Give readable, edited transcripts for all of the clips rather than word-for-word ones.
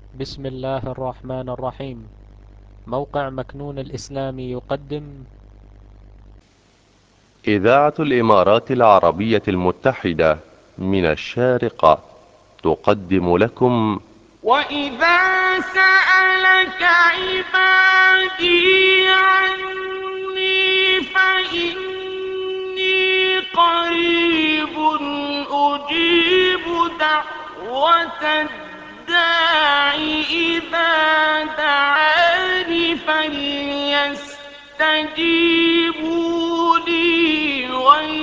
بسم الله الرحمن الرحيم. موقع مكنون الإسلامي يقدم إذاعة الإمارات العربية المتحدة من الشارقة تقدم لكم وإذا سألك عبادي عني فإني قريب أجيب دعوة الداع إذا دعاني فليستجيبوا لي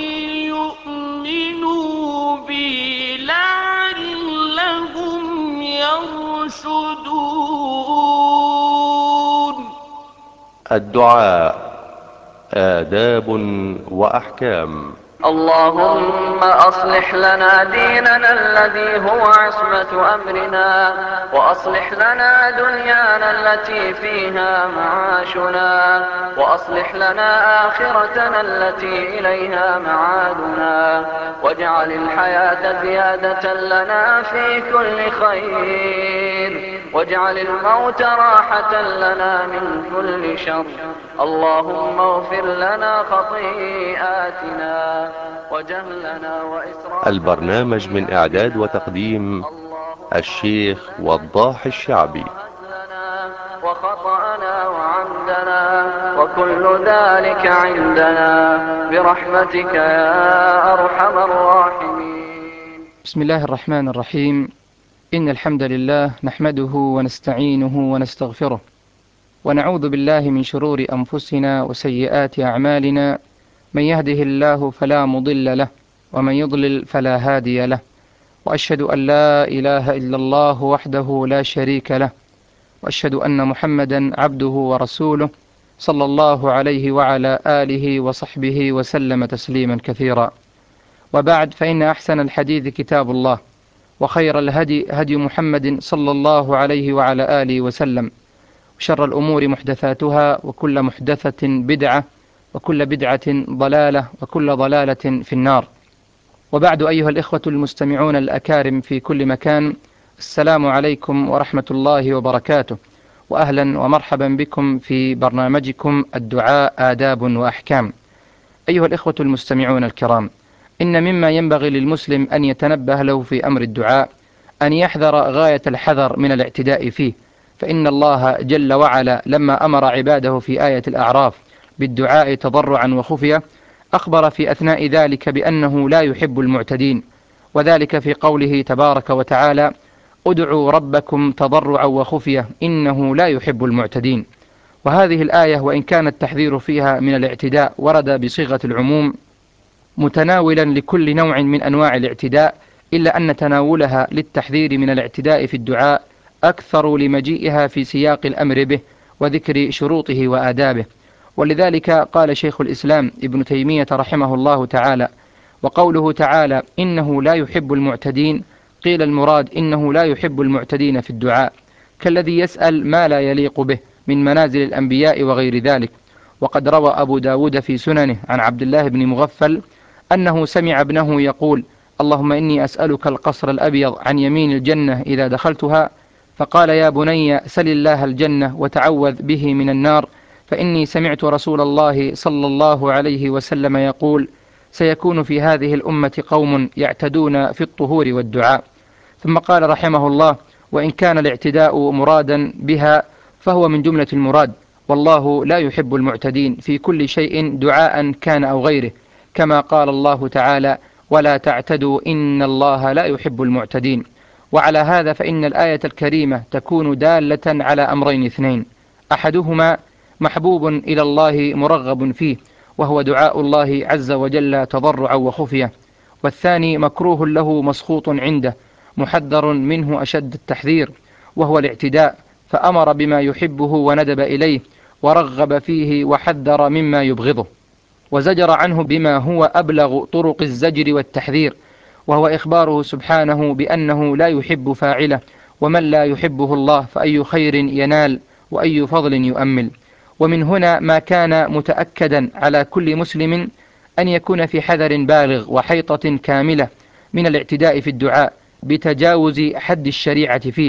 وليؤمنوا بي لعلهم يرشدون. الدعاء آداب وأحكام. اللهم أصلح لنا ديننا الذي هو عصمة أمرنا، وأصلح لنا دنيانا التي فيها معاشنا، وأصلح لنا آخرتنا التي إليها معادنا، واجعل الحياة زيادة لنا في كل خير، واجعل الموت راحة لنا من كل شر. اللهم اغفر لنا خطيئاتنا وجهلنا وإسرافنا البرنامج من إعداد وتقديم الشيخ وضاح الشعبي. وخطأنا وعمدنا وكل ذلك عندنا برحمتك يا أرحم الراحمين. بسم الله الرحمن الرحيم. إن الحمد لله نحمده ونستعينه ونستغفره، ونعوذ بالله من شرور أنفسنا وسيئات أعمالنا. من يهده الله فلا مضل له، ومن يضلل فلا هادي له. وأشهد أن لا إله إلا الله وحده لا شريك له، وأشهد أن محمدا عبده ورسوله، صلى الله عليه وعلى آله وصحبه وسلم تسليما كثيرا. وبعد، فإن أحسن الحديث كتاب الله، وخير الهدي هدي محمد صلى الله عليه وعلى آله وسلم، وشر الأمور محدثاتها، وكل محدثة بدعة، وكل بدعة ضلالة، وكل ضلالة في النار. وبعد، أيها الإخوة المستمعون الأكارم في كل مكان، السلام عليكم ورحمة الله وبركاته، وأهلا ومرحبا بكم في برنامجكم الدعاء آداب وأحكام. أيها الإخوة المستمعون الكرام، إن مما ينبغي للمسلم أن يتنبه له في أمر الدعاء أن يحذر غاية الحذر من الاعتداء فيه، فإن الله جل وعلا لما أمر عباده في آية الأعراف بالدعاء تضرعا وخفية، أخبر في أثناء ذلك بأنه لا يحب المعتدين، وذلك في قوله تبارك وتعالى: ادعوا ربكم تضرعا وخفية إنه لا يحب المعتدين. وهذه الآية وإن كان التحذير فيها من الاعتداء ورد بصيغة العموم متناولا لكل نوع من أنواع الاعتداء، إلا أن تناولها للتحذير من الاعتداء في الدعاء أكثر لمجيئها في سياق الأمر به وذكر شروطه وآدابه. ولذلك قال شيخ الإسلام ابن تيمية رحمه الله تعالى: وقوله تعالى إنه لا يحب المعتدين، قيل المراد إنه لا يحب المعتدين في الدعاء، كالذي يسأل ما لا يليق به من منازل الأنبياء وغير ذلك. وقد روى أبو داود في سننه عن عبد الله بن مغفل أنه سمع ابنه يقول: اللهم إني أسألك القصر الأبيض عن يمين الجنة إذا دخلتها. فقال: يا بني سل الله الجنة وتعوذ به من النار، فإني سمعت رسول الله صلى الله عليه وسلم يقول: سيكون في هذه الأمة قوم يعتدون في الطهور والدعاء. ثم قال رحمه الله: وإن كان الاعتداء مرادا بها فهو من جملة المراد، والله لا يحب المعتدين في كل شيء دعاء كان أو غيره، كما قال الله تعالى: ولا تعتدوا إن الله لا يحب المعتدين. وعلى هذا فإن الآية الكريمة تكون دالة على أمرين اثنين: أحدهما محبوب إلى الله مرغب فيه، وهو دعاء الله عز وجل تضرعا وخفية، والثاني مكروه له مسخوط عنده محذر منه أشد التحذير، وهو الاعتداء، فأمر بما يحبه وندب إليه، ورغب فيه وحذر مما يبغضه، وزجر عنه بما هو أبلغ طرق الزجر والتحذير، وهو إخباره سبحانه بأنه لا يحب فاعله، ومن لا يحبه الله فأي خير ينال وأي فضل يؤمل. ومن هنا ما كان متأكدا على كل مسلم أن يكون في حذر بالغ وحيطة كاملة من الاعتداء في الدعاء بتجاوز حد الشريعة فيه،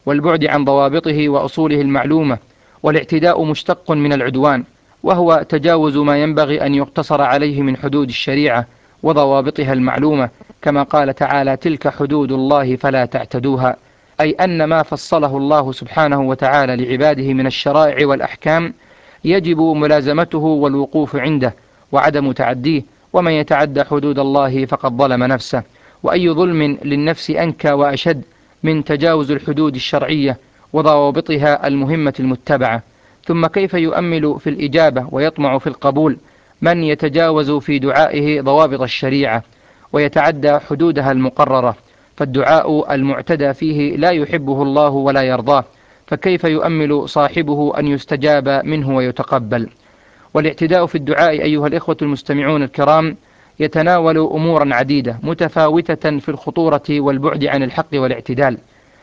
والبعد عن ضوابطه وأصوله المعلومة. والاعتداء مشتق من العدوان، وهو تجاوز ما ينبغي أن يقتصر عليه من حدود الشريعة وضوابطها المعلومة، كما قال تعالى: تلك حدود الله فلا تعتدوها، أي أن ما فصله الله سبحانه وتعالى لعباده من الشرائع والأحكام يجب ملازمته والوقوف عنده وعدم تعديه، ومن يتعدى حدود الله فقد ظلم نفسه. وأي ظلم للنفس أنكى وأشد من تجاوز الحدود الشرعية وضوابطها المهمة المتبعة. ثم كيف يؤمل في الإجابة ويطمع في القبول من يتجاوز في دعائه ضوابط الشريعة ويتعدى حدودها المقررة؟ فالدعاء المعتدى فيه لا يحبه الله ولا يرضاه، فكيف يؤمل صاحبه أن يستجاب منه ويتقبل؟ والاعتداء في الدعاء أيها الإخوة المستمعون الكرام يتناول أمورا عديدة متفاوتة في الخطورة والبعد عن الحق والاعتدال،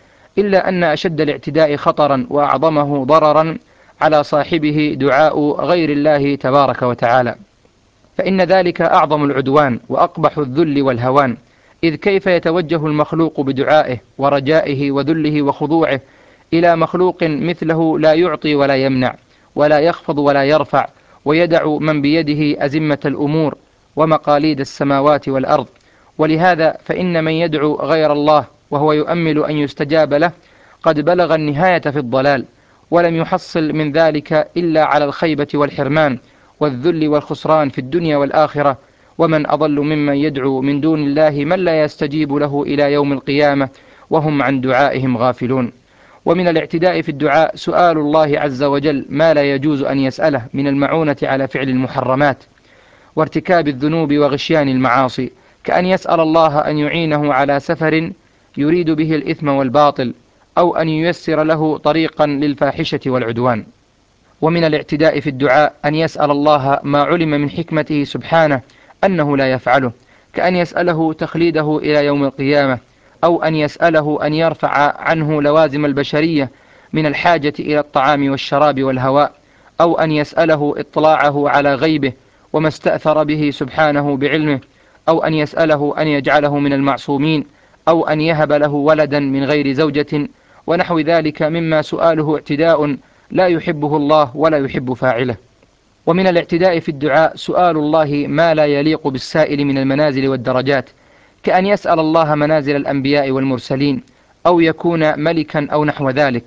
إلا أن أشد الاعتداء خطرا وأعظمه ضررا على صاحبه دعاء غير الله تبارك وتعالى، فإن ذلك أعظم العدوان وأقبح الذل والهوان. إذ كيف يتوجه المخلوق بدعائه ورجائه وذله وخضوعه إلى مخلوق مثله لا يعطي ولا يمنع ولا يخفض ولا يرفع، ويدع من بيده أزمة الأمور ومقاليد السماوات والأرض؟ ولهذا فإن من يدعو غير الله وهو يؤمل أن يستجاب له قد بلغ النهاية في الضلال، ولم يحصل من ذلك إلا على الخيبة والحرمان والذل والخسران في الدنيا والآخرة. ومن أضل ممن يدعو من دون الله من لا يستجيب له إلى يوم القيامة وهم عن دعائهم غافلون. ومن الاعتداء في الدعاء سؤال الله عز وجل ما لا يجوز أن يسأله من المعونة على فعل المحرمات وارتكاب الذنوب وغشيان المعاصي، كأن يسأل الله أن يعينه على سفر يريد به الإثم والباطل، أو أن ييسر له طريقا للفاحشة والعدوان. ومن الاعتداء في الدعاء أن يسأل الله ما علم من حكمته سبحانه أنه لا يفعله، كأن يسأله تخليده إلى يوم القيامة، أو أن يسأله أن يرفع عنه لوازم البشرية من الحاجة إلى الطعام والشراب والهواء، أو أن يسأله إطلاعه على غيبه وما استأثر به سبحانه بعلمه، أو أن يسأله أن يجعله من المعصومين، أو أن يهب له ولدا من غير زوجة، ونحو ذلك مما سؤاله اعتداء لا يحبه الله ولا يحب فاعله. ومن الاعتداء في الدعاء سؤال الله ما لا يليق بالسائل من المنازل والدرجات، كأن يسأل الله منازل الأنبياء والمرسلين، أو يكون ملكا أو نحو ذلك.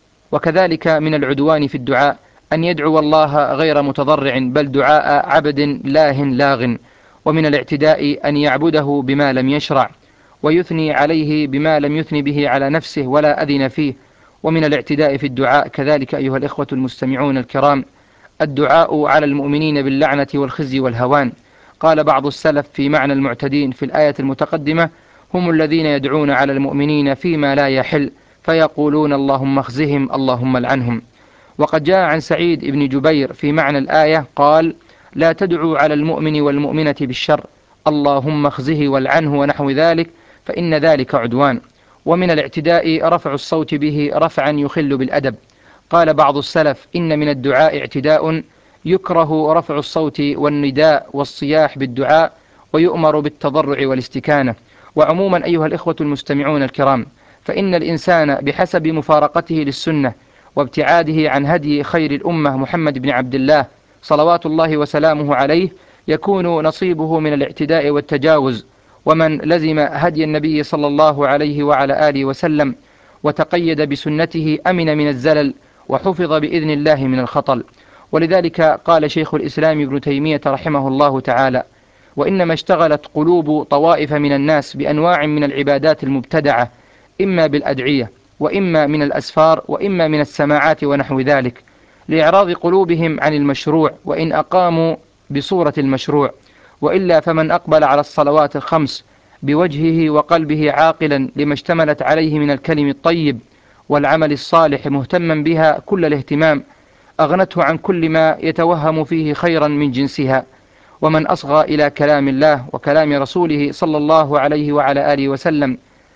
وكذلك من العدوان في الدعاء أن يدعو الله غير متضرع بل دعاء عبد لاه لاغ. ومن الاعتداء أن يعبده بما لم يشرع ويثني عليه بما لم يثني به على نفسه ولا أذن فيه. ومن الاعتداء في الدعاء كذلك أيها الإخوة المستمعون الكرام الدعاء على المؤمنين باللعنة والخزي والهوان. قال بعض السلف في معنى المعتدين في الآية المتقدمة: هم الذين يدعون على المؤمنين فيما لا يحل فيقولون اللهم اخزهم اللهم لعنهم. وقد جاء عن سعيد بن جبير في معنى الآية قال: لا تدعوا على المؤمن والمؤمنة بالشر اللهم اخزه والعنه ونحو ذلك، فإن ذلك عدوان. ومن الاعتداء رفع الصوت به رفعا يخل بالأدب. قال بعض السلف: إن من الدعاء اعتداء يكره رفع الصوت والنداء والصياح بالدعاء، ويؤمر بالتضرع والاستكانة. وعموما أيها الإخوة المستمعون الكرام، فإن الإنسان بحسب مفارقته للسنة وابتعاده عن هدي خير الأمة محمد بن عبد الله صلوات الله وسلامه عليه يكون نصيبه من الاعتداء والتجاوز. ومن لزم هدي النبي صلى الله عليه وعلى آله وسلم وتقيد بسنته أمن من الزلل وحفظ بإذن الله من الخطل. ولذلك قال شيخ الإسلام ابن تيمية رحمه الله تعالى: وإنما اشتغلت قلوب طوائف من الناس بأنواع من العبادات المبتدعة، إما بالأدعية وإما من الأسفار وإما من السماعات ونحو ذلك، لإعراض قلوبهم عن المشروع وإن أقاموا بصورة المشروع. وإلا فمن أقبل على الصلوات الخمس بوجهه وقلبه عاقلا لما اشتملت عليه من الكلم الطيب والعمل الصالح مهتما بها كل الاهتمام أغنته عن كل ما يتوهم فيه خيرا من جنسها. ومن أصغى إلى كلام الله وكلام رسوله صلى الله عليه وعلى آله وسلم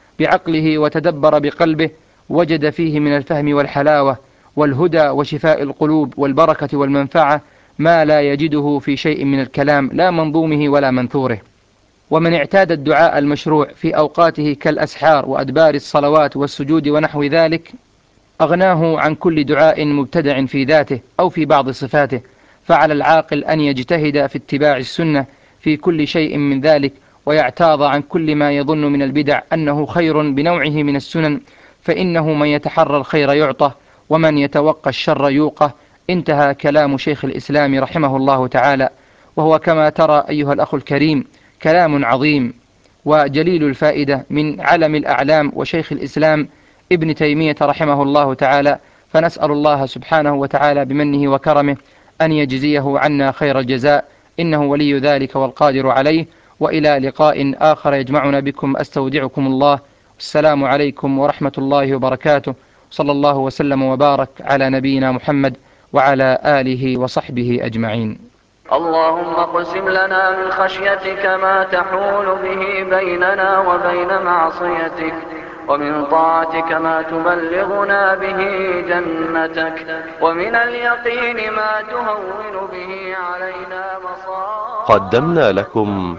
بعقله وتدبر بقلبه وجد فيه من الفهم والحلاوة والهدى وشفاء القلوب والبركة والمنفعة ما لا يجده في شيء من الكلام لا منظومه ولا منثوره. ومن اعتاد الدعاء المشروع في أوقاته كالأسحار وأدبار الصلوات والسجود ونحو ذلك أغناه عن كل دعاء مبتدع في ذاته أو في بعض صفاته، فعلى العاقل أن يجتهد في اتباع السنة في كل شيء من ذلك، ويعتاض عن كل ما يظن من البدع أنه خير بنوعه من السنن، فإنه من يتحرى الخير يعطى ومن يتوقى الشر يوقى. انتهى كلام شيخ الإسلام رحمه الله تعالى، وهو كما ترى أيها الأخ الكريم كلام عظيم وجليل الفائدة من علم الأعلام وشيخ الإسلام ابن تيمية رحمه الله تعالى. فنسأل الله سبحانه وتعالى بمنه وكرمه أن يجزيه عنا خير الجزاء، إنه ولي ذلك والقادر عليه. وإلى لقاء آخر يجمعنا بكم أستودعكم الله، السلام عليكم ورحمة الله وبركاته، صلى الله وسلم وبارك على نبينا محمد وعلى آله وصحبه أجمعين. اللهم اقسم لنا من خشيتك ما تحول به بيننا وبين معصيتك، ومن طاعتك ما تبلغنا به جنتك، ومن اليقين ما تهون به علينا مصائب قدمنا لكم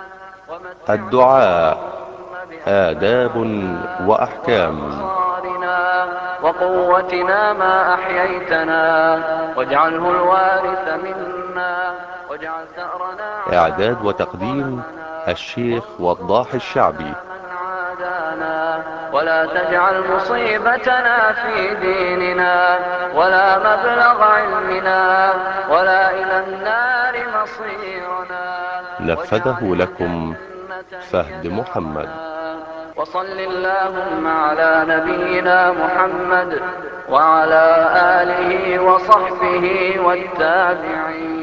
الدعاء آداب وأحكام. وقوتنا ما أحييتنا، واجعله الوارث منا، واجعل ثأرنا إعداد وتقديم الشيخ وضاح الشعبي. ولا تجعل مصيبتنا في ديننا، ولا مبلغ علمنا، ولا إلى النار مصيرنا. نفذه لكم فهد محمد. وصل اللهم على نبينا محمد وعلى آله وصحبه والتابعين.